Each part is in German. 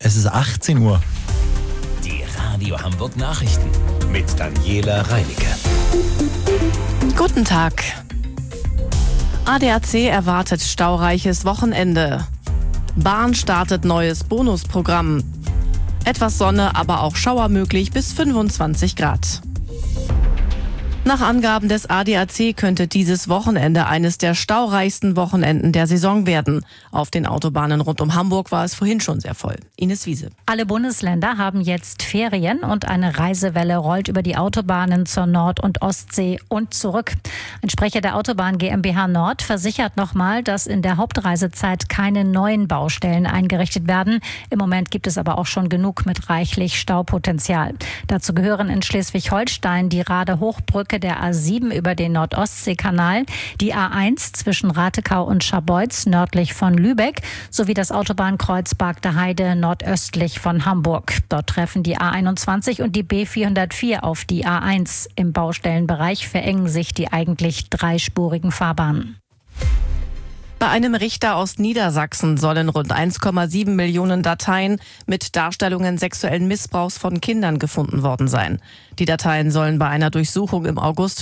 Es ist 18 Uhr. Die Radio Hamburg Nachrichten mit Daniela Reinecke. Guten Tag. ADAC erwartet staureiches Wochenende. Bahn startet neues Bonusprogramm. Etwas Sonne, aber auch Schauer möglich bis 25 Grad. Nach Angaben des ADAC könnte dieses Wochenende eines der staureichsten Wochenenden der Saison werden. Auf den Autobahnen rund um Hamburg war es vorhin schon sehr voll. Ines Wiese. Alle Bundesländer haben jetzt Ferien und eine Reisewelle rollt über die Autobahnen zur Nord- und Ostsee und zurück. Ein Sprecher der Autobahn GmbH Nord versichert nochmal, dass in der Hauptreisezeit keine neuen Baustellen eingerichtet werden. Im Moment gibt es aber auch schon genug mit reichlich Staupotenzial. Dazu gehören in Schleswig-Holstein die Rade-Hochbrücke der A7 über den Nord-Ostsee-Kanal, die A1 zwischen Ratekau und Scharbeutz nördlich von Lübeck sowie das Autobahnkreuz Bargter Heide nordöstlich von Hamburg. Dort treffen die A21 und die B404 auf die A1. Im Baustellenbereich verengen sich die eigentlich dreispurigen Fahrbahnen. Bei einem Richter aus Niedersachsen sollen rund 1,7 Millionen Dateien mit Darstellungen sexuellen Missbrauchs von Kindern gefunden worden sein. Die Dateien sollen bei einer Durchsuchung im August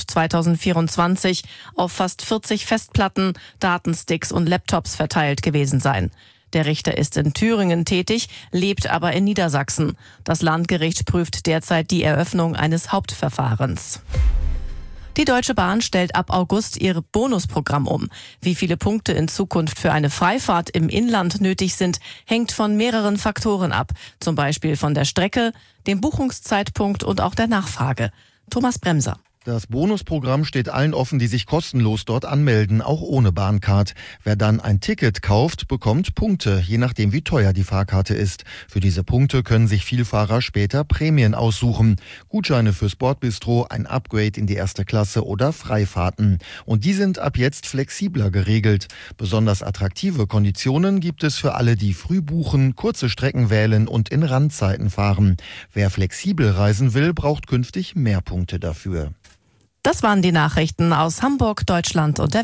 2024 auf fast 40 Festplatten, Datensticks und Laptops verteilt gewesen sein. Der Richter ist in Thüringen tätig, lebt aber in Niedersachsen. Das Landgericht prüft derzeit die Eröffnung eines Hauptverfahrens. Die Deutsche Bahn stellt ab August ihr Bonusprogramm um. Wie viele Punkte in Zukunft für eine Freifahrt im Inland nötig sind, hängt von mehreren Faktoren ab. Zum Beispiel von der Strecke, dem Buchungszeitpunkt und auch der Nachfrage. Thomas Bremser. Das Bonusprogramm steht allen offen, die sich kostenlos dort anmelden, auch ohne Bahncard. Wer dann ein Ticket kauft, bekommt Punkte, je nachdem wie teuer die Fahrkarte ist. Für diese Punkte können sich Vielfahrer später Prämien aussuchen. Gutscheine fürs Bordbistro, ein Upgrade in die erste Klasse oder Freifahrten. Und die sind ab jetzt flexibler geregelt. Besonders attraktive Konditionen gibt es für alle, die früh buchen, kurze Strecken wählen und in Randzeiten fahren. Wer flexibel reisen will, braucht künftig mehr Punkte dafür. Das waren die Nachrichten aus Hamburg, Deutschland und der Welt.